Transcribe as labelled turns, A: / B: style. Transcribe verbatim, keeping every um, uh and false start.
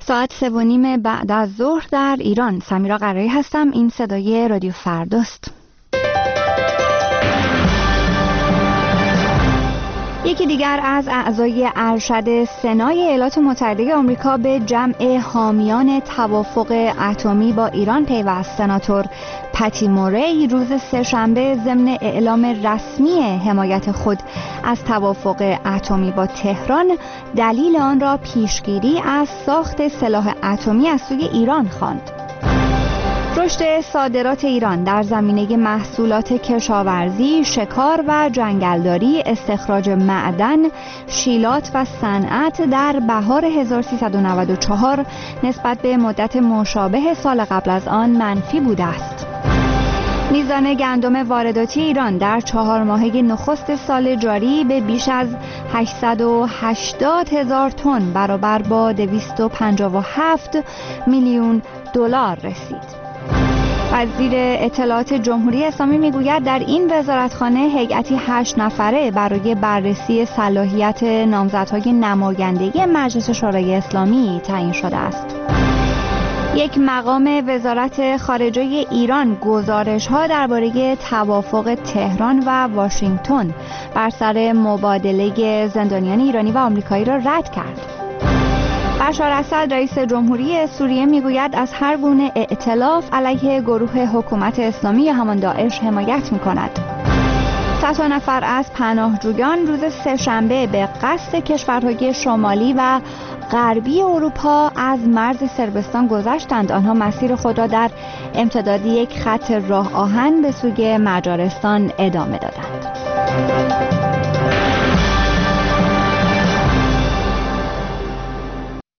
A: ساعت سه و نیم بعد از ظهر در ایران. سمیرا قرایی هستم. این صدای رادیو فرداست. یکی دیگر از اعضای ارشد سنای ایالات متحده آمریکا به جمع حامیان توافق اتمی با ایران پیوست. سناتور پتی موری روز سه‌شنبه ضمن اعلام رسمی حمایت خود از توافق اتمی با تهران دلیل آن را پیشگیری از ساخت سلاح اتمی از سوی ایران خواند. رشد صادرات ایران در زمینه محصولات کشاورزی، شکار و جنگلداری، استخراج معدن، شیلات و صنعت در بهار هزار و سیصد و نود و چهار نسبت به مدت مشابه سال قبل از آن منفی بوده است. میزان گندم وارداتی ایران در چهار ماهه نخست سال جاری به بیش از هشتصد و هشتاد هزار تن برابر با دویست و پنجاه و هفت میلیون دلار رسید. وزیر اطلاعات جمهوری اسلامی میگوید در این وزارتخانه هیئتی هشت نفره برای بررسی صلاحیت نامزدهای نمایندگی مجلس شورای اسلامی تعیین شده است. یک مقام وزارت خارجه ایران گزارش‌ها درباره توافق تهران و واشنگتن بر سر مبادله زندانیان ایرانی و آمریکایی را رد کرد. بشار اسد رئیس جمهوری سوریه میگوید از هر گونه ائتلاف علیه گروه حکومت اسلامی یا همان داعش حمایت میکند. صدها نفر از پناهجویان روز سه‌شنبه به قصد کشورهای شمالی و غربی اروپا از مرز صربستان گذشتند. آنها مسیر خود را در امتداد یک خط راه آهن به سوی مجارستان ادامه دادند.